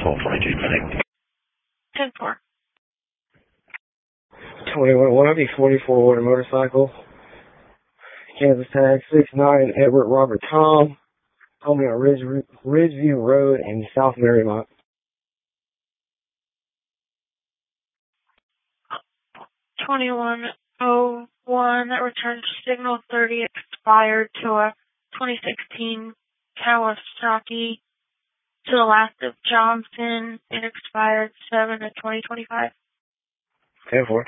1222 connect. 10-4. 21 44 Water motorcycle. Kansas tag 69 Edward Robert Tom. Told me on Ridgeview Road in South Marymount. 2101, that returns signal 30 expired to a 2016 Kawasaki to the last of Johnson. It expired 7 of 2025. 10-4.